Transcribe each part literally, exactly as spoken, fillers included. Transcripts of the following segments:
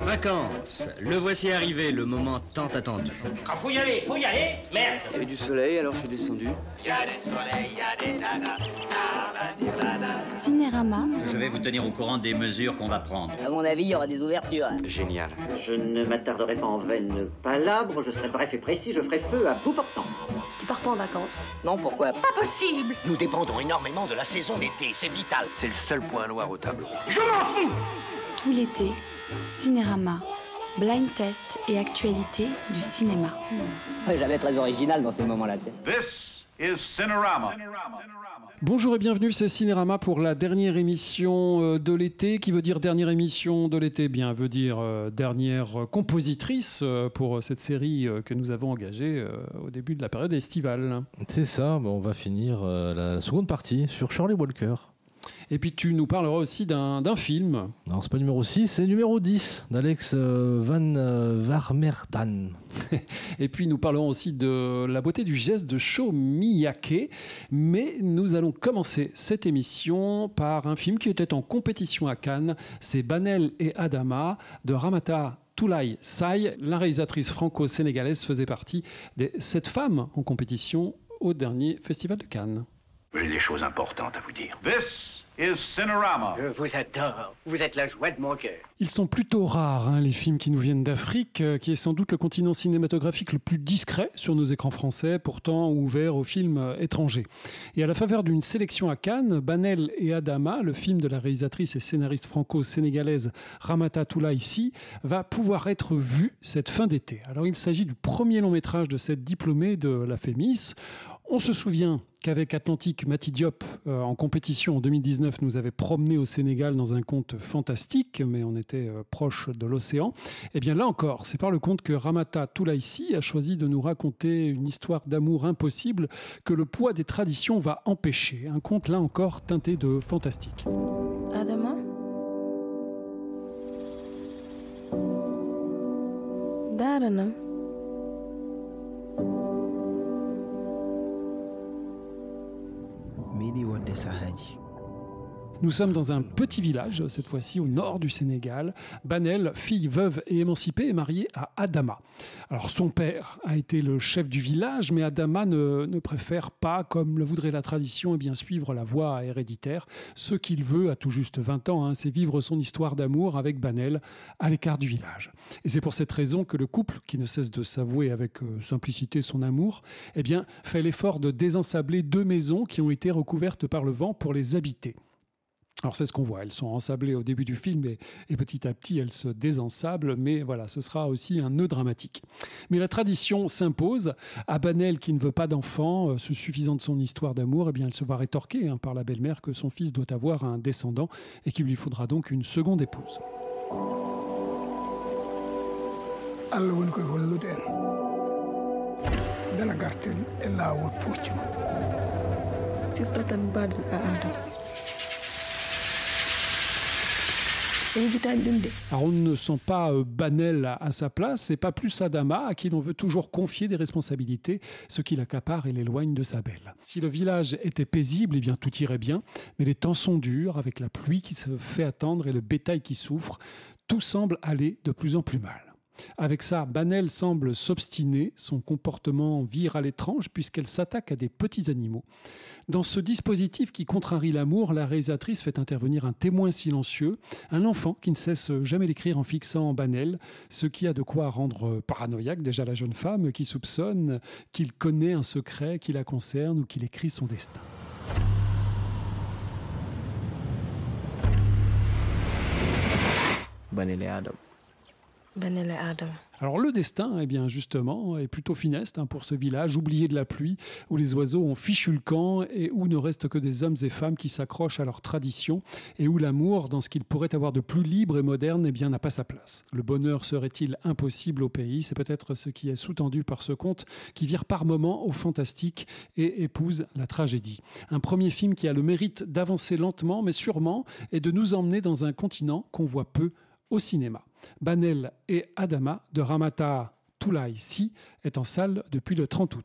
Vacances, le voici arrivé, le moment tant attendu. Quand faut y aller, faut y aller, merde. Il y avait du soleil, alors je suis descendu. Il y a des soleils, il y a des nanas, nana, Cinérama. Je vais vous tenir au courant des mesures qu'on va prendre. À mon avis, il y aura des ouvertures. Génial. Je ne m'attarderai pas en vaines palabres, je serai bref et précis, je ferai feu à bout portant. Tu pars pas en vacances? Non, pourquoi? Pas possible. Nous dépendons énormément de la saison d'été, c'est vital. C'est le seul point noir au tableau. Je m'en fous. Tout l'été, Cinérama. Blind test et actualité du cinéma. Ouais, j'avais très original dans ces moments-là, tu sais. This is Cinerama. Bonjour et bienvenue, c'est Cinérama pour la dernière émission de l'été. Qui veut dire dernière émission de l'été? Bien, veut dire euh, dernière compositrice euh, pour cette série euh, que nous avons engagée euh, au début de la période estivale. C'est ça, bon, on va finir euh, la seconde partie sur Charlie Walker. Et puis tu nous parleras aussi d'un, d'un film. Alors c'est pas numéro six, c'est numéro dix d'Alex euh, Van euh, Warmertan. Et puis nous parlerons aussi de la beauté du geste de Sho Miyake. Mais nous allons commencer cette émission par un film qui était en compétition à Cannes. C'est Banel et Adama de Ramata Toulaye Sai. La réalisatrice franco-sénégalaise faisait partie des sept femmes en compétition au dernier festival de Cannes. J'ai des choses importantes à vous dire. This is Cinerama. Je vous adore. Vous êtes la joie de mon cœur. Ils sont plutôt rares, hein, les films qui nous viennent d'Afrique, euh, qui est sans doute le continent cinématographique le plus discret sur nos écrans français, pourtant ouvert aux films euh, étrangers. Et à la faveur d'une sélection à Cannes, Banel et Adama, le film de la réalisatrice et scénariste franco-sénégalaise Ramata Toulaye Sy, va pouvoir être vu cette fin d'été. Alors il s'agit du premier long métrage de cette diplômée de la Fémis. On se souvient qu'avec Atlantique, Mati Diop, euh, en compétition en deux mille dix-neuf, nous avait promené au Sénégal dans un conte fantastique, mais on était euh, proche de l'océan. Et bien là encore, c'est par le conte que Ramata Toulaye Sy a choisi de nous raconter une histoire d'amour impossible que le poids des traditions va empêcher. Un conte là encore teinté de fantastique. Adama? Daranam? Nous sommes dans un petit village, cette fois-ci au nord du Sénégal. Banel, fille veuve et émancipée, est mariée à Adama. Alors son père a été le chef du village, mais Adama ne, ne préfère pas, comme le voudrait la tradition, et bien suivre la voie héréditaire. Ce qu'il veut, à tout juste vingt ans, hein, c'est vivre son histoire d'amour avec Banel à l'écart du village. Et c'est pour cette raison que le couple, qui ne cesse de s'avouer avec euh, simplicité son amour, eh bien, fait l'effort de désensabler deux maisons qui ont été recouvertes par le vent pour les habiter. Alors c'est ce qu'on voit, elles sont ensablées au début du film et, et petit à petit elles se désensablent, mais voilà, ce sera aussi un nœud dramatique. Mais la tradition s'impose. À Banel, qui ne veut pas d'enfant, euh, se suffisant de son histoire d'amour, eh bien elle se voit rétorquer hein, par la belle-mère que son fils doit avoir un descendant et qu'il lui faudra donc une seconde épouse. Alors on ne sent pas euh, Banel à, à sa place, c'est pas plus Adama à qui l'on veut toujours confier des responsabilités, ce qui l'accapare et l'éloigne de sa belle. Si le village était paisible, eh bien tout irait bien, mais les temps sont durs, avec la pluie qui se fait attendre et le bétail qui souffre, tout semble aller de plus en plus mal. Avec ça, Banel semble s'obstiner, son comportement vire à l'étrange puisqu'elle s'attaque à des petits animaux. Dans ce dispositif qui contrarie l'amour, la réalisatrice fait intervenir un témoin silencieux, un enfant qui ne cesse jamais d'écrire en fixant Banel, ce qui a de quoi rendre paranoïaque déjà la jeune femme qui soupçonne qu'il connaît un secret qui la concerne ou qu'il écrit son destin. Banel et Adam. Banel et Adam. Alors le destin, eh bien justement, est plutôt funeste hein, pour ce village oublié de la pluie, où les oiseaux ont fichu le camp et où ne restent que des hommes et femmes qui s'accrochent à leurs traditions et où l'amour, dans ce qu'il pourrait avoir de plus libre et moderne, eh bien n'a pas sa place. Le bonheur serait-il impossible au pays? C'est peut-être ce qui est sous-tendu par ce conte qui vire par moments au fantastique et épouse la tragédie. Un premier film qui a le mérite d'avancer lentement mais sûrement et de nous emmener dans un continent qu'on voit peu au cinéma. Banel et Adama de Ramata Toulaye Sy est en salle depuis le trente août.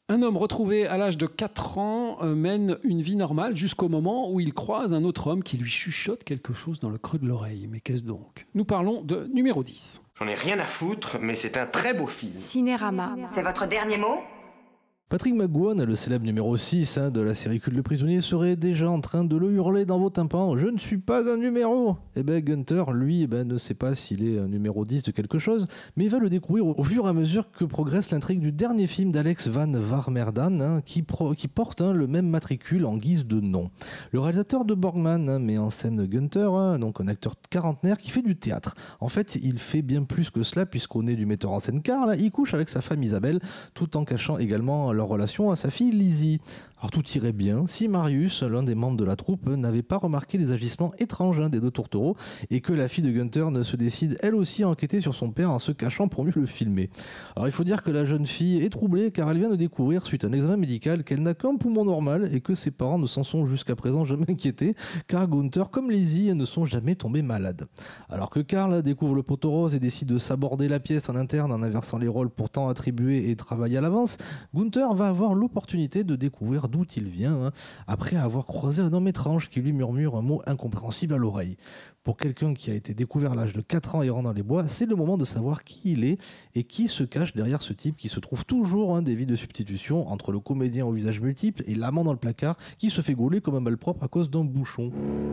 Un homme retrouvé à l'âge de quatre ans euh, mène une vie normale jusqu'au moment où il croise un autre homme qui lui chuchote quelque chose dans le creux de l'oreille. Mais qu'est-ce donc ? Nous parlons de numéro dix. J'en ai rien à foutre, mais c'est un très beau film. Cinérama. C'est votre dernier mot ? Patrick McGowan, le célèbre numéro six hein, de la série culte Le Prisonnier, serait déjà en train de le hurler dans vos tympans. « Je ne suis pas un numéro !» Eh bien, Gunther, lui, eh ben, ne sait pas s'il est un numéro dix de quelque chose, mais il va le découvrir au, au fur et à mesure que progresse l'intrigue du dernier film d'Alex Van Warmerdam, hein, qui, pro, qui porte hein, le même matricule en guise de nom. Le réalisateur de Borgman hein, met en scène Gunther, hein, donc un acteur quarantenaire qui fait du théâtre. En fait, il fait bien plus que cela, puisqu'au nez du metteur en scène Karl, il couche avec sa femme Isabelle, tout en cachant également leur relation à sa fille Lizzie. Alors tout irait bien si Marius, l'un des membres de la troupe, n'avait pas remarqué les agissements étranges hein, des deux tourtereaux et que la fille de Gunther ne se décide elle aussi à enquêter sur son père en se cachant pour mieux le filmer. Alors il faut dire que la jeune fille est troublée car elle vient de découvrir suite à un examen médical qu'elle n'a qu'un poumon normal et que ses parents ne s'en sont jusqu'à présent jamais inquiétés car Gunther comme Lizzie ne sont jamais tombés malades. Alors que Karl découvre le poteau rose et décide de s'aborder la pièce en interne en inversant les rôles pourtant attribués et travaillés à l'avance, Gunther va avoir l'opportunité de découvrir d'où il vient, hein, après avoir croisé un homme étrange qui lui murmure un mot incompréhensible à l'oreille. Pour quelqu'un qui a été découvert à l'âge de quatre ans errant dans les bois, c'est le moment de savoir qui il est et qui se cache derrière ce type qui se trouve toujours hein, des vies de substitution entre le comédien au visage multiple et l'amant dans le placard qui se fait gauler comme un malpropre à cause d'un bouchon.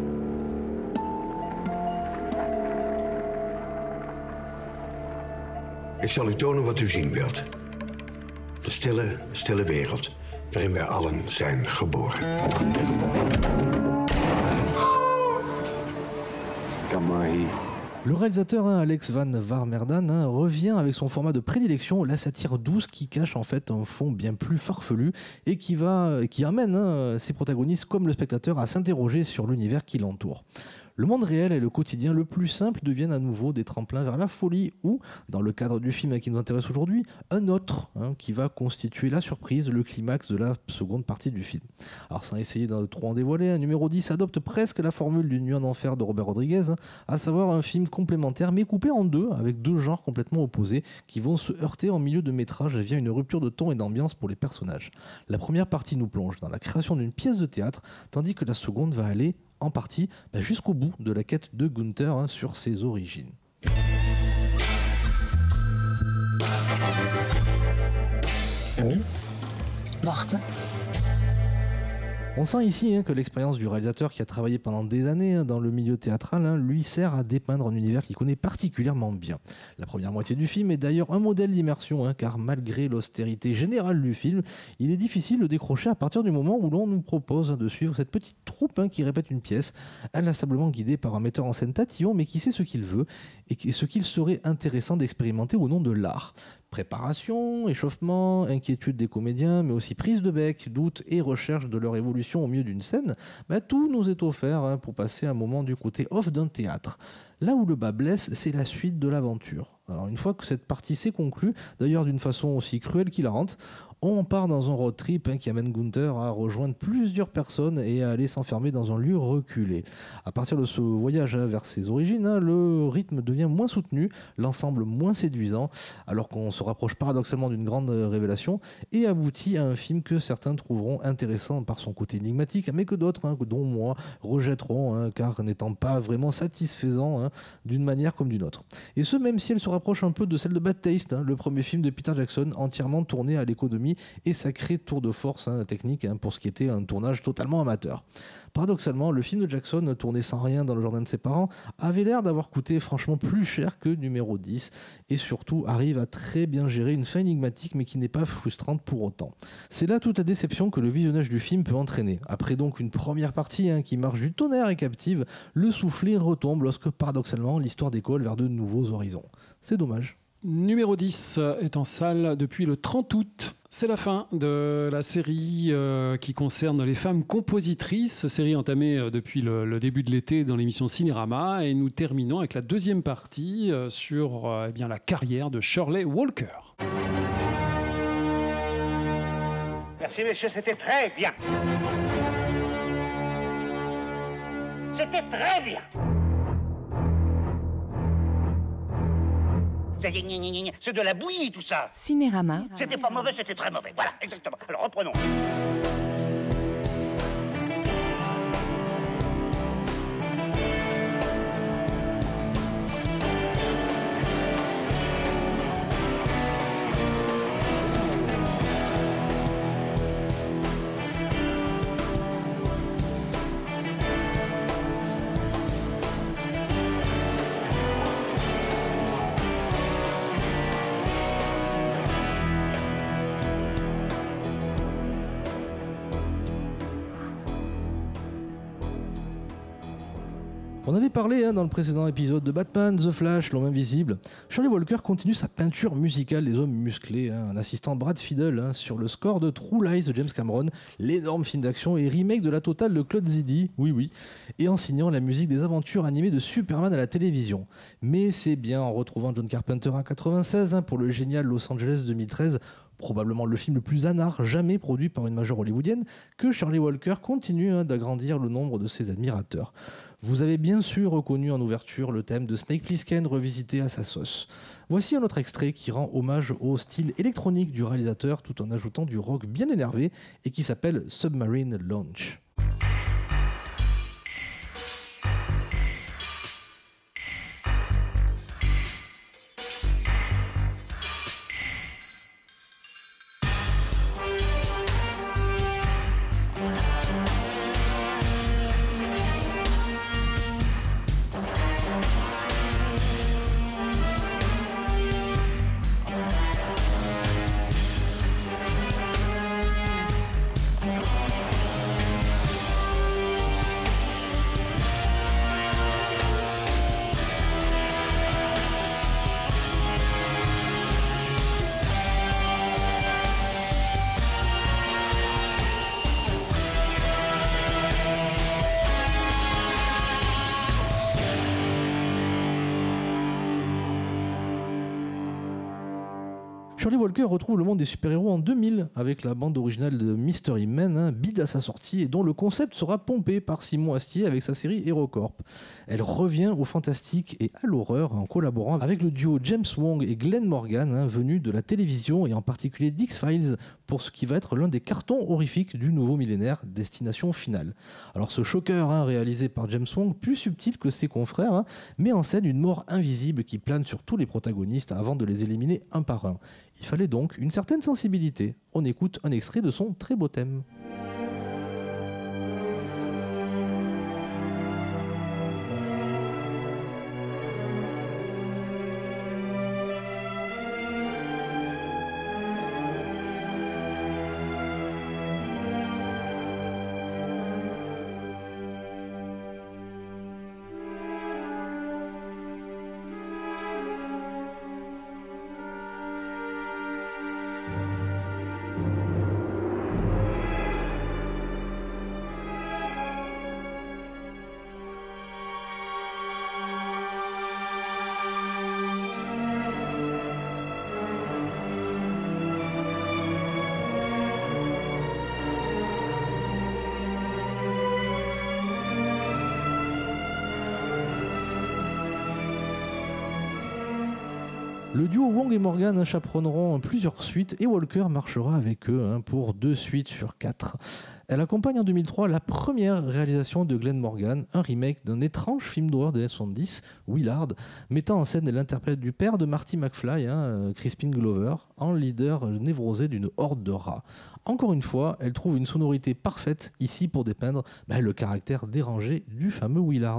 Ik zal u tonen wat u zien wilt. De stille, stille wereld waarin wij allen zijn geboren. Le réalisateur hein, Alex Van Warmerdam hein, revient avec son format de prédilection, la satire douce qui cache en fait un fond bien plus farfelu et qui, va, qui amène hein, ses protagonistes comme le spectateur à s'interroger sur l'univers qui l'entoure. Le monde réel et le quotidien le plus simple deviennent à nouveau des tremplins vers la folie ou, dans le cadre du film qui nous intéresse aujourd'hui, un autre hein, qui va constituer la surprise, le climax de la seconde partie du film. Alors sans essayer de trop en dévoiler, un numéro dix adopte presque la formule d'une nuit en enfer de Robert Rodriguez, hein, à savoir un film complémentaire mais coupé en deux avec deux genres complètement opposés qui vont se heurter en milieu de métrage via une rupture de ton et d'ambiance pour les personnages. La première partie nous plonge dans la création d'une pièce de théâtre tandis que la seconde va aller en partie bah, jusqu'au bout de la quête de Gunther hein, sur ses origines. Mmh. Morte. On sent ici hein, que l'expérience du réalisateur qui a travaillé pendant des années hein, dans le milieu théâtral hein, lui sert à dépeindre un univers qu'il connaît particulièrement bien. La première moitié du film est d'ailleurs un modèle d'immersion hein, car malgré l'austérité générale du film, il est difficile de décrocher à partir du moment où l'on nous propose hein, de suivre cette petite troupe hein, qui répète une pièce, inlassablement guidée par un metteur en scène tatillon mais qui sait ce qu'il veut et ce qu'il serait intéressant d'expérimenter au nom de l'art. Préparation, échauffement, inquiétude des comédiens, mais aussi prise de bec, doute et recherche de leur évolution au milieu d'une scène, bah, tout nous est offert hein, pour passer un moment du côté off d'un théâtre. Là où le bas blesse, c'est la suite de l'aventure. Alors une fois que cette partie s'est conclue, d'ailleurs d'une façon aussi cruelle qu'hilarante, on part dans un road trip hein, qui amène Gunther à rejoindre plusieurs personnes et à aller s'enfermer dans un lieu reculé. À partir de ce voyage hein, vers ses origines, hein, le rythme devient moins soutenu, l'ensemble moins séduisant, alors qu'on se rapproche paradoxalement d'une grande révélation et aboutit à un film que certains trouveront intéressant par son côté énigmatique, mais que d'autres, hein, dont moi, rejetteront, hein, car n'étant pas vraiment satisfaisant hein, d'une manière comme d'une autre. Et ce, même si elle se rapproche un peu de celle de Bad Taste, hein, le premier film de Peter Jackson, entièrement tourné à l'économie et sacré tour de force hein, technique hein, pour ce qui était un tournage totalement amateur. Paradoxalement, le film de Jackson, tourné sans rien dans le jardin de ses parents, avait l'air d'avoir coûté franchement plus cher que numéro dix et surtout arrive à très bien gérer une fin énigmatique mais qui n'est pas frustrante pour autant. C'est là toute la déception que le visionnage du film peut entraîner. Après donc une première partie hein, qui marche du tonnerre et captive, le soufflet retombe lorsque paradoxalement l'histoire décolle vers de nouveaux horizons. C'est dommage. Numéro dix est en salle depuis le trente août. C'est la fin de la série euh, qui concerne les femmes compositrices, série entamée euh, depuis le, le début de l'été dans l'émission Cinérama, et nous terminons avec la deuxième partie euh, sur euh, eh bien, la carrière de Shirley Walker. Merci messieurs, c'était très bien. C'était très bien. C'est c'est de la bouillie, tout ça. Cinérama. C'était pas mauvais, c'était très mauvais. Voilà, exactement. Alors, reprenons. On avait parlé hein, dans le précédent épisode de Batman, The Flash, L'Homme Invisible. Shirley Walker continue sa peinture musicale des hommes musclés, hein, en assistant Brad Fiedel hein, sur le score de True Lies de James Cameron, l'énorme film d'action et remake de La Totale de Claude Zidi, oui oui, et en signant la musique des aventures animées de Superman à la télévision. Mais c'est bien en retrouvant John Carpenter en quatre-vingt-seize hein, pour le génial Los Angeles deux mille treize, probablement le film le plus anard jamais produit par une majeure hollywoodienne, que Shirley Walker continue hein, d'agrandir le nombre de ses admirateurs. Vous avez bien sûr reconnu en ouverture le thème de Snake Plissken revisité à sa sauce. Voici un autre extrait qui rend hommage au style électronique du réalisateur tout en ajoutant du rock bien énervé et qui s'appelle Submarine Launch. Shirley Walker retrouve le monde des super-héros en deux mille avec la bande originale de Mystery Men, hein, bide à sa sortie et dont le concept sera pompé par Simon Astier avec sa série HeroCorp. Elle revient au fantastique et à l'horreur en collaborant avec le duo James Wong et Glenn Morgan, hein, venus de la télévision et en particulier d'X-Files pour ce qui va être l'un des cartons horrifiques du nouveau millénaire, Destination Finale. Alors ce choqueur hein, réalisé par James Wong, plus subtil que ses confrères, hein, met en scène une mort invisible qui plane sur tous les protagonistes avant de les éliminer un par un. Il fallait donc une certaine sensibilité. On écoute un extrait de son très beau thème. Le duo Wong et Morgan chaperonneront plusieurs suites et Walker marchera avec eux hein, pour deux suites sur quatre. Elle accompagne en deux mille trois la première réalisation de Glenn Morgan, un remake d'un étrange film d'horreur des années soixante-dix, Willard, mettant en scène l'interprète du père de Marty McFly, hein, Crispin Glover, en leader névrosé d'une horde de rats. Encore une fois, elle trouve une sonorité parfaite ici pour dépeindre bah, le caractère dérangé du fameux Willard.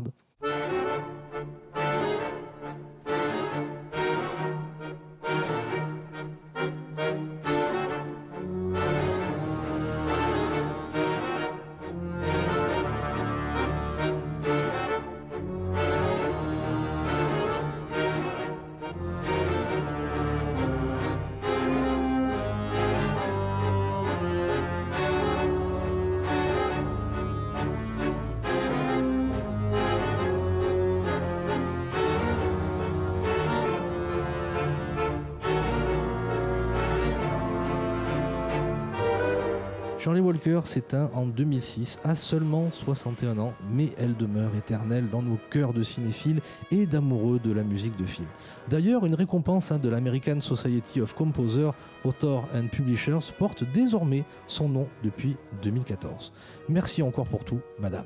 Shirley Walker s'éteint en deux mille six à seulement soixante et un ans, mais elle demeure éternelle dans nos cœurs de cinéphiles et d'amoureux de la musique de film. D'ailleurs, une récompense hein, de l'American Society of Composers, Authors and Publishers porte désormais son nom depuis deux mille quatorze. Merci encore pour tout, madame.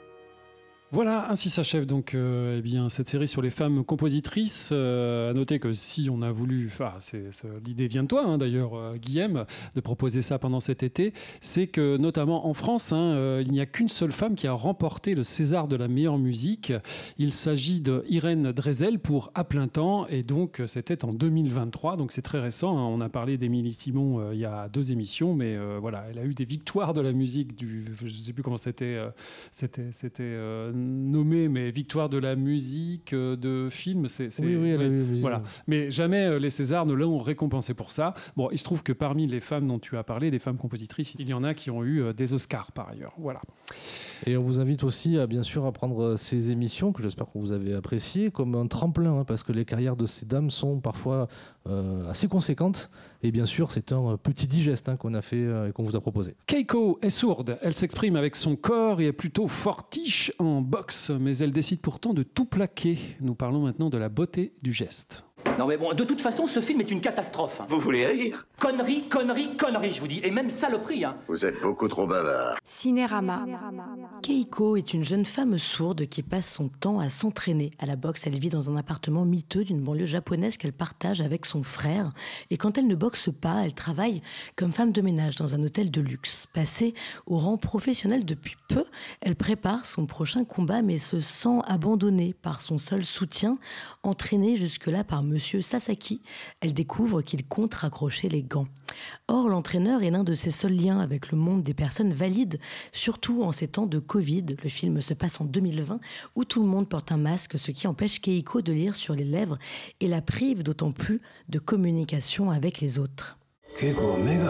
Voilà, ainsi s'achève donc euh, eh bien, cette série sur les femmes compositrices. Euh, à noter que si on a voulu, enfin, c'est, c'est, l'idée vient de toi hein, d'ailleurs, euh, Guillaume, de proposer ça pendant cet été, c'est que notamment en France, hein, euh, il n'y a qu'une seule femme qui a remporté le César de la meilleure musique. Il s'agit de Irène Dresel pour À plein temps, et donc c'était en deux mille vingt-trois, donc c'est très récent. Hein. On a parlé d'Émilie Simon euh, il y a deux émissions, mais euh, voilà, elle a eu des victoires de la musique du, je ne sais plus comment c'était, euh, c'était, c'était euh, nommé, mais victoire de la musique, de film, c'est, c'est oui, oui, ouais, oui, oui, voilà. Oui. Mais jamais les Césars ne l'ont récompensé pour ça. Bon, il se trouve que parmi les femmes dont tu as parlé, des femmes compositrices, il y en a qui ont eu des Oscars par ailleurs. Voilà. Et on vous invite aussi à bien sûr à prendre ces émissions que j'espère que vous avez appréciées comme un tremplin, hein, parce que les carrières de ces dames sont parfois euh, assez conséquentes. Et bien sûr, c'est un petit digeste hein, qu'on a fait euh, et qu'on vous a proposé. Keiko est sourde. Elle s'exprime avec son corps et est plutôt fortiche en boxe, mais elle décide pourtant de tout plaquer. Nous parlons maintenant de la beauté du geste. Non mais bon, de toute façon, ce film est une catastrophe. Vous voulez rire? Connerie, connerie, connerie, je vous dis. Et même saloperie, hein. Vous êtes beaucoup trop bavard. Cinérama. Keiko est une jeune femme sourde qui passe son temps à s'entraîner à la boxe. Elle vit dans un appartement miteux d'une banlieue japonaise qu'elle partage avec son frère. Et quand elle ne boxe pas, elle travaille comme femme de ménage dans un hôtel de luxe. Passée au rang professionnel depuis peu, elle prépare son prochain combat mais se sent abandonnée par son seul soutien, entraînée jusque-là par Monsieur Sasaki. Elle découvre qu'il compte raccrocher les gants. Or, l'entraîneur est l'un de ses seuls liens avec le monde des personnes valides, surtout en ces temps de Covid. Le film se passe en deux mille vingt, où tout le monde porte un masque, ce qui empêche Keiko de lire sur les lèvres et la prive d'autant plus de communication avec les autres. Keiko,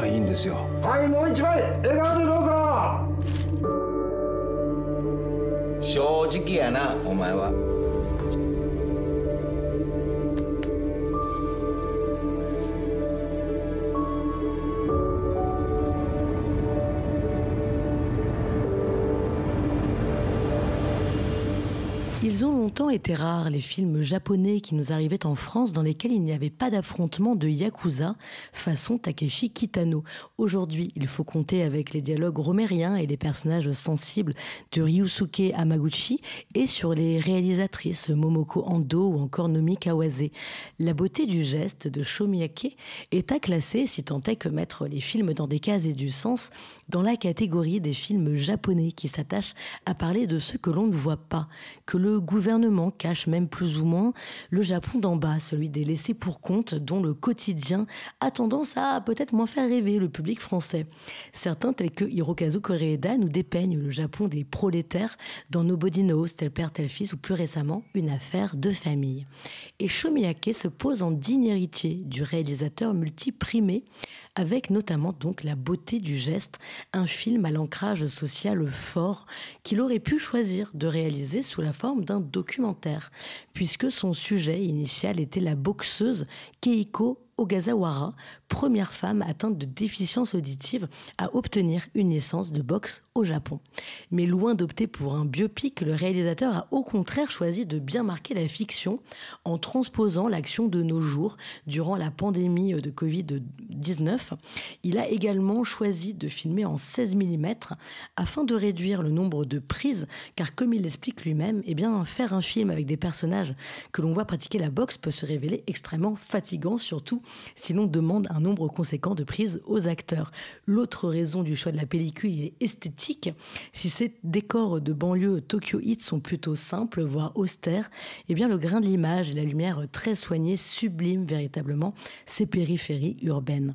Ils ont longtemps été rares, les films japonais qui nous arrivaient en France dans lesquels il n'y avait pas d'affrontement de yakuza façon Takeshi Kitano. Aujourd'hui, il faut compter avec les dialogues romériens et les personnages sensibles de Ryusuke Hamaguchi et sur les réalisatrices Momoko Ando ou encore Nomi Kawase. La beauté du geste de Sho Miyake est à classer, si tant est que mettre les films dans des cases et du sens, dans la catégorie des films japonais qui s'attachent à parler de ce que l'on ne voit pas, que le gouvernement cache même plus ou moins, le Japon d'en bas, celui des laissés pour compte dont le quotidien a tendance à peut-être moins faire rêver le public français. Certains, tels que Hirokazu Koreeda, nous dépeignent le Japon des prolétaires dans Nobody Knows, tel père, tel fils, ou plus récemment, Une affaire de famille. Et Sho Miyake se pose en digne héritier du réalisateur multiprimé, avec notamment donc La beauté du geste, un film à l'ancrage social fort qu'il aurait pu choisir de réaliser sous la forme d'un documentaire, puisque son sujet initial était la boxeuse Keiko Ogasawara, première femme atteinte de déficience auditive à obtenir une licence de boxe au Japon. Mais loin d'opter pour un biopic, le réalisateur a au contraire choisi de bien marquer la fiction en transposant l'action de nos jours durant la pandémie de covid dix-neuf. Il a également choisi de filmer en seize millimètres afin de réduire le nombre de prises, car comme il l'explique lui-même, eh bien, faire un film avec des personnages que l'on voit pratiquer la boxe peut se révéler extrêmement fatigant, surtout si l'on demande un nombre conséquent de prises aux acteurs. L'autre raison du choix de la pellicule est esthétique. Si ces décors de banlieue tokyoïtes sont plutôt simples, voire austères, eh bien le grain de l'image et la lumière très soignée subliment véritablement ces périphéries urbaines.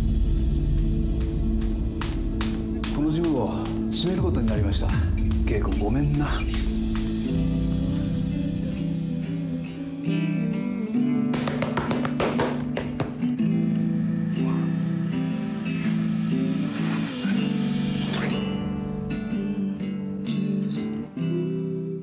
この銃を閉めることになりました。ケイ君ごめんな。 La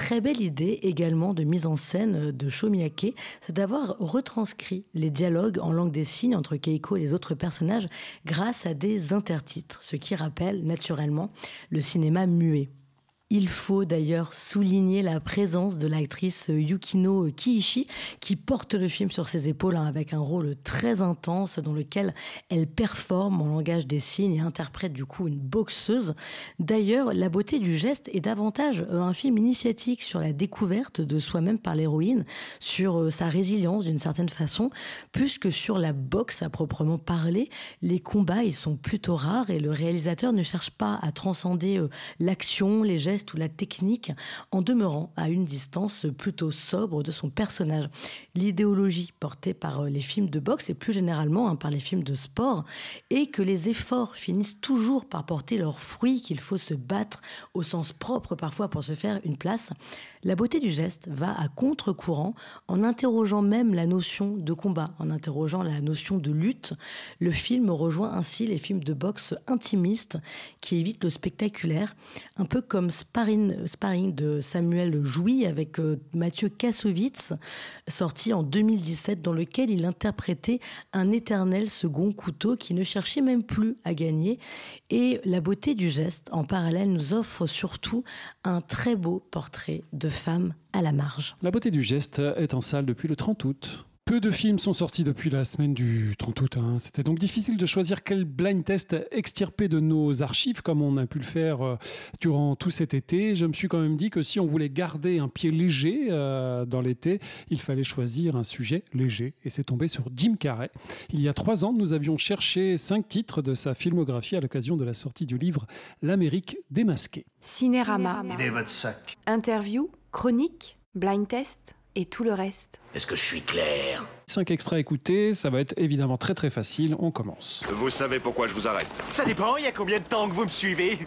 très belle idée également de mise en scène de Shomyake, c'est d'avoir retranscrit les dialogues en langue des signes entre Keiko et les autres personnages grâce à des intertitres, ce qui rappelle naturellement le cinéma muet. Il faut d'ailleurs souligner la présence de l'actrice Yukino Kiichi qui porte le film sur ses épaules hein, avec un rôle très intense dans lequel elle performe en langage des signes et interprète du coup une boxeuse. D'ailleurs, La beauté du geste est davantage un film initiatique sur la découverte de soi-même par l'héroïne, sur sa résilience d'une certaine façon, plus que sur la boxe à proprement parler. Les combats, ils sont plutôt rares et le réalisateur ne cherche pas à transcender l'action, les gestes ou la technique en demeurant à une distance plutôt sobre de son personnage. L'idéologie portée par les films de boxe et plus généralement hein, par les films de sport est que les efforts finissent toujours par porter leurs fruits, qu'il faut se battre au sens propre parfois pour se faire une place. La beauté du geste va à contre-courant en interrogeant même la notion de combat, en interrogeant la notion de lutte. Le film rejoint ainsi les films de boxe intimistes qui évitent le spectaculaire, un peu comme Sparring, Sparring de Samuel Jouy avec euh, Mathieu Kassovitz, sorti en deux mille dix-sept, dans lequel il interprétait un éternel second couteau qui ne cherchait même plus à gagner. Et La beauté du geste, en parallèle, nous offre surtout un très beau portrait de femme à la marge. La beauté du geste est en salle depuis le trente août. Peu de films sont sortis depuis la semaine du trente août. Hein. C'était donc difficile de choisir quel blind test extirper de nos archives, comme on a pu le faire durant tout cet été. Je me suis quand même dit que si on voulait garder un pied léger euh, dans l'été, il fallait choisir un sujet léger. Et c'est tombé sur Jim Carrey. Il y a trois ans, nous avions cherché cinq titres de sa filmographie à l'occasion de la sortie du livre L'Amérique démasquée. Cinérama. Il est votre sac. Interview, chronique, blind test et tout le reste. Est-ce que je suis clair? Cinq extraits à écouter, ça va être évidemment très très facile. On commence. Vous savez pourquoi je vous arrête? Ça dépend, il y a combien de temps que vous me suivez?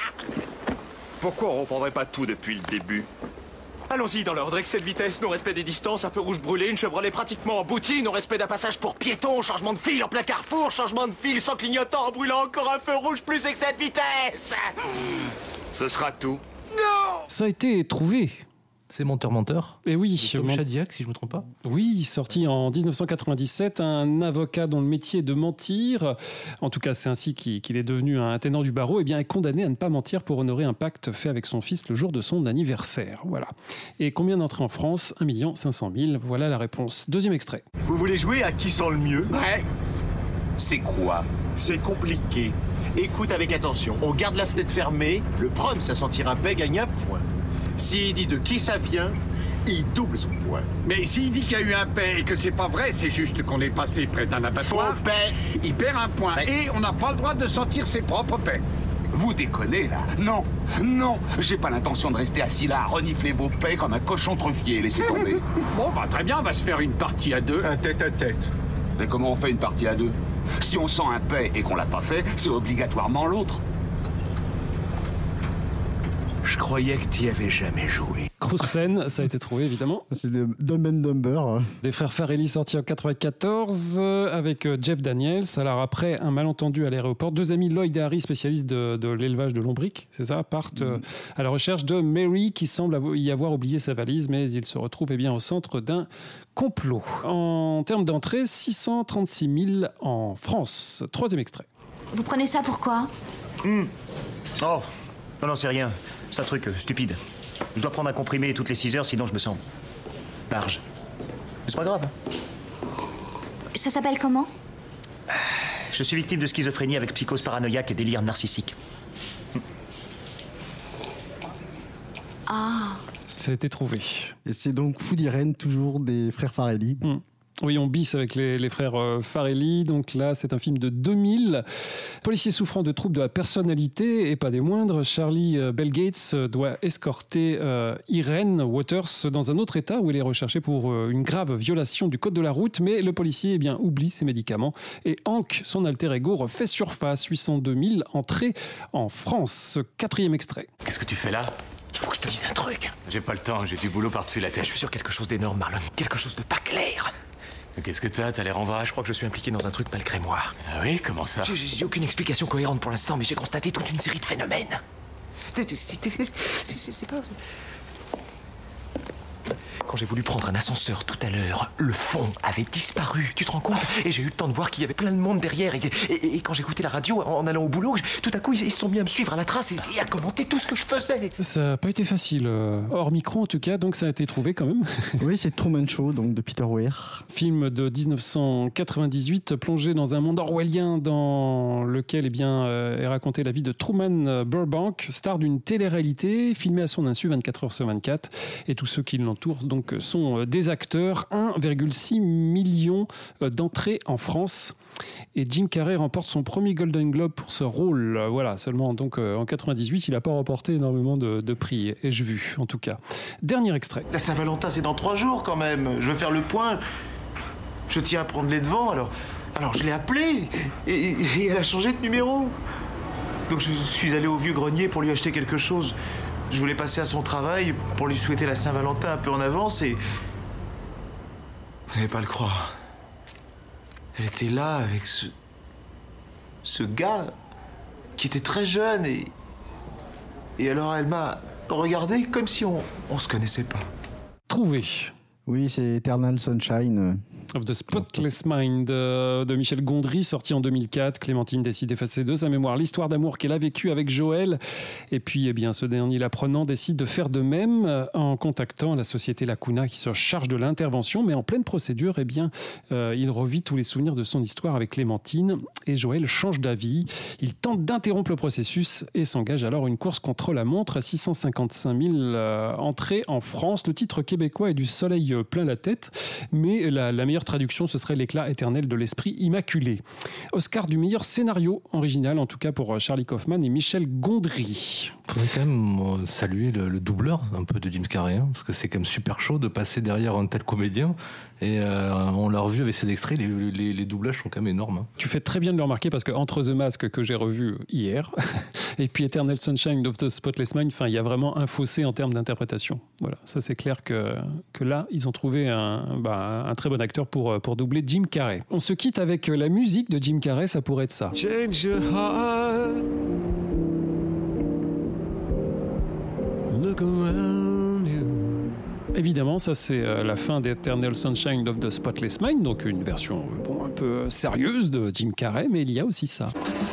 Pourquoi on reprendrait pas tout depuis le début? Allons-y dans l'ordre, excès de vitesse, non-respect des distances, un feu rouge brûlé, une Chevrolet pratiquement emboutie, non-respect d'un passage pour piétons, changement de fil en plein carrefour, changement de fil sans clignotant, en brûlant encore un feu rouge plus excès de vitesse. Ce sera tout. Non! Ça a été trouvé. C'est Menteur Menteur. Et oui, Tom Mon... Shadyac, si je ne me trompe pas. Oui, sorti en dix-neuf cent quatre-vingt-dix-sept, un avocat dont le métier est de mentir, en tout cas c'est ainsi qu'il, qu'il est devenu un tenant du barreau, et bien est condamné à ne pas mentir pour honorer un pacte fait avec son fils le jour de son anniversaire. Voilà. Et combien d'entrées en France? un million cinq cent mille. Voilà la réponse. Deuxième extrait. Vous voulez jouer à qui sent le mieux? Ouais. C'est quoi? C'est compliqué. Écoute avec attention, on garde la fenêtre fermée, le prom ça sentira un paix gagne un point. S'il dit de qui ça vient, il double son point. Mais s'il dit qu'il y a eu un paix et que c'est pas vrai, c'est juste qu'on est passé près d'un abattoir. Faux paix. Il perd un point Mais... et on n'a pas le droit de sentir ses propres paix. Vous déconnez là? Non, non, j'ai pas l'intention de rester assis là à renifler vos paix comme un cochon truffier, laissez tomber. Bon bah très bien, on va se faire une partie à deux. Un tête à tête. Mais comment on fait une partie à deux? Si on sent un paix et qu'on l'a pas fait, c'est obligatoirement l'autre. Je croyais que t'y avais jamais joué. Grosse scène, ça a été trouvé évidemment. C'est de Dumb and Dumber. Des frères Farrelly sortis en quatre-vingt-quatorze avec Jeff Daniels. Alors après un malentendu à l'aéroport, deux amis Lloyd et Harry, spécialistes de, de l'élevage de lombrics, c'est ça, partent mmh. à la recherche de Mary qui semble y avoir oublié sa valise, mais ils se retrouvent eh bien, au centre d'un complot. En termes d'entrée, six cent trente-six mille en France. Troisième extrait. Vous prenez ça pourquoi? mmh. Oh, non, non, c'est rien. C'est un truc euh, stupide. Je dois prendre un comprimé toutes les six heures, sinon je me sens large. C'est pas grave. Ça s'appelle comment? Je suis victime de schizophrénie avec psychose paranoïaque et délire narcissique. Ah. Ça a été trouvé. Et c'est donc Food Irene, toujours des frères Farrelly. Mmh. Oui, on bisse avec les, les frères euh, Farrelly. Donc là, c'est un film de deux mille. Policier souffrant de troubles de la personnalité, et pas des moindres, Charlie euh, Bell Gates doit escorter euh, Irene Waters dans un autre état où elle est recherchée pour euh, une grave violation du code de la route. Mais le policier eh bien, oublie ses médicaments. Et Hank, son alter ego, refait surface. huit cent deux mille entrées en France. Quatrième extrait. Qu'est-ce que tu fais là? Il faut que je te dise un truc. J'ai pas le temps, j'ai du boulot par-dessus la tête. Je suis sur quelque chose d'énorme, Marlon. Quelque chose de pas clair. Qu'est-ce que t'as? T'as l'air en vrac. Je crois que je suis impliqué dans un truc malgré moi. Ah oui? Comment ça? J'ai, j'ai aucune explication cohérente pour l'instant, mais j'ai constaté toute une série de phénomènes. C'est, c'est, c'est, c'est, c'est pas... Quand j'ai voulu prendre un ascenseur tout à l'heure, le fond avait disparu, tu te rends compte? Et j'ai eu le temps de voir qu'il y avait plein de monde derrière. Et, et, et quand j'écoutais la radio en, en allant au boulot, tout à coup, ils, ils se sont mis à me suivre à la trace et, et à commenter tout ce que je faisais. Ça n'a pas été facile, euh, hors micro en tout cas, donc ça a été trouvé quand même. Oui, c'est Truman Show, donc de Peter Weir. Film de dix-neuf cent quatre-vingt-dix-huit, plongé dans un monde orwellien dans lequel eh bien, euh, est racontée la vie de Truman Burbank, star d'une télé-réalité, filmée à son insu vingt-quatre heures sur vingt-quatre, et tous ceux qui l'entourent donc, sont des acteurs. un virgule six million d'entrées en France. Et Jim Carrey remporte son premier Golden Globe pour ce rôle. Voilà, seulement donc en quatre-vingt-dix-huit, il n'a pas remporté énormément de, de prix, ai-je vu en tout cas. Dernier extrait. La Saint-Valentin, c'est dans trois jours quand même. Je veux faire le point. Je tiens à prendre les devants, alors, alors je l'ai appelée et, et, et elle a changé de numéro. Donc je suis allé au vieux grenier pour lui acheter quelque chose. Je voulais passer à son travail pour lui souhaiter la Saint-Valentin un peu en avance et... Vous n'allez pas le croire. Elle était là avec ce... ce gars qui était très jeune et... Et alors elle m'a regardé comme si on, on se connaissait pas. Trouvé. Oui, c'est Eternal Sunshine. Of the Spotless Mind euh, de Michel Gondry, sorti en deux mille quatre. Clémentine décide d'effacer de sa mémoire l'histoire d'amour qu'elle a vécue avec Joël. Et puis, eh bien, ce dernier, l'apprenant, décide de faire de même euh, en contactant la société Lacuna qui se charge de l'intervention. Mais en pleine procédure, eh bien, euh, il revit tous les souvenirs de son histoire avec Clémentine. Et Joël change d'avis. Il tente d'interrompre le processus et s'engage alors une course contre la montre à six cent cinquante-cinq mille euh, entrées en France. Le titre québécois est du soleil plein la tête. Mais la, la meilleure traduction, ce serait l'éclat éternel de l'esprit immaculé. Oscar du meilleur scénario original, en tout cas pour Charlie Kaufman et Michel Gondry. Il faudrait quand même saluer le, le doubleur un peu de Jim Carrey, hein, parce que c'est quand même super chaud de passer derrière un tel comédien. Et euh, on l'a revu avec ces extraits, les, les, les doublages sont quand même énormes. Hein. Tu fais très bien de le remarquer parce qu'entre The Mask que j'ai revu hier et puis Eternal Sunshine of the Spotless Mind, il y a vraiment un fossé en termes d'interprétation. Voilà, ça c'est clair que, que là, ils ont trouvé un, bah, un très bon acteur pour, pour doubler Jim Carrey. On se quitte avec la musique de Jim Carrey, ça pourrait être ça. Change your heart. Look around you. Évidemment, ça c'est la fin d'Eternal Sunshine of the Spotless Mind, donc une version bon, un peu sérieuse de Jim Carrey, mais il y a aussi ça.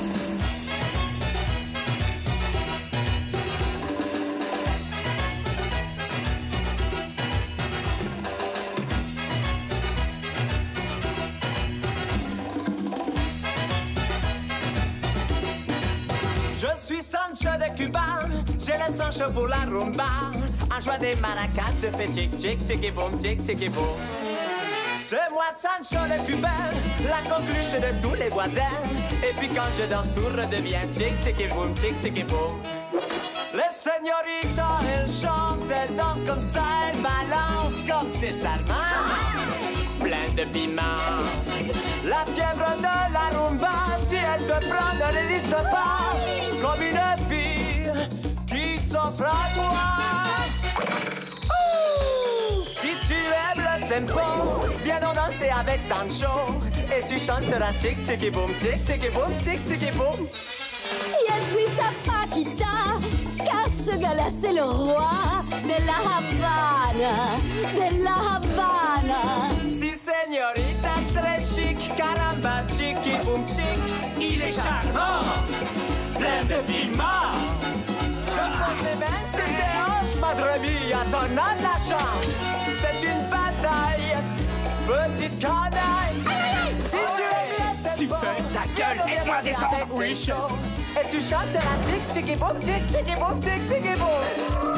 Je suis Sancho de Cuba, j'ai le sang chaud pour la rumba. En joie des maracas, je fais tic tic tic et boum, tic tic et boum. C'est moi Sancho le Cubain, la coqueluche de tous les voisins. Et puis quand je danse, tout redevient tic tic et boum, tic tic et boum. Les señoritas, elles chantent, elles dansent comme ça, elles balancent comme c'est charmant. Plein de piment. La fièvre de la rumba, si elle te prend, ne résiste pas. Comme une fille qui s'offre à toi. Ouh, si tu aimes le tempo, viens donc danser avec Sancho. Et tu chanteras tic tic et boum, tic tic et boum, tic tic et boum. Yes, oui, ça Paquita, car ce gars-là, c'est le roi de la Havana, de la Havana. Si, señorita, très chic, caramba, chiqui, boum, chic. Il est charmant, plein de piment. Je pose mes mains sur tes hanches, madre mia, t'en as de la chance. C'est une bataille, petite canaille. Si tu es bien, super, ta gueule, aide-moi à descendre. Oui, chef. Et tu chantes la tic tic et boum, tic tic et boum, tic tic et boum.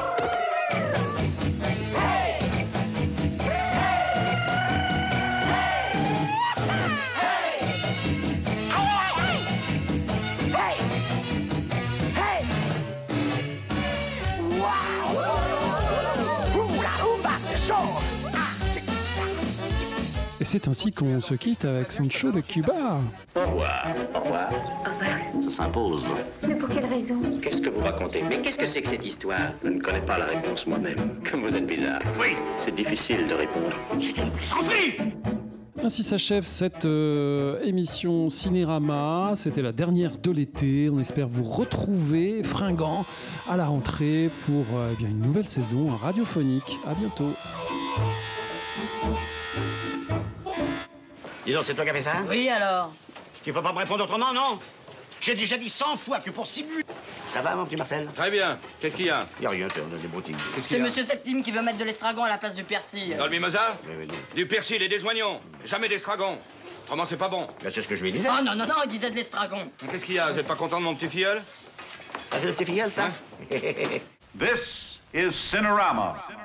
Hey! Et c'est ainsi qu'on se quitte avec Sancho de Cuba. Au revoir. Au revoir. Au revoir. Ça s'impose. Mais pour quelle raison? Qu'est-ce que vous racontez? Mais qu'est-ce que c'est que cette histoire? Je ne connais pas la réponse moi-même. Comme vous êtes bizarre. Oui. C'est difficile de répondre. C'est une plaisanterie. Ainsi s'achève cette euh, émission Cinérama. C'était la dernière de l'été. On espère vous retrouver fringant à la rentrée pour euh, eh bien, une nouvelle saison radiophonique. À bientôt. Dis donc, c'est toi qui as fait ça? Oui, alors? Tu peux pas me répondre autrement, non? J'ai déjà dit cent fois que pour six buts. Ça va, mon petit Marcel? Très bien. Qu'est-ce qu'il y a? Y a rien, on a des boutiques. C'est Monsieur Septime qui veut mettre de l'estragon à la place du persil. Dans le mimosa? Oui, oui, oui. Du persil et des oignons. Jamais d'estragon. Autrement, c'est pas bon. Ben, c'est ce que je lui disais. Oh non, non, non, il disait de l'estragon. Qu'est-ce qu'il y a? Vous êtes pas content de mon petit filleul? Ah, c'est le petit filleul, ça? This is Cinerama.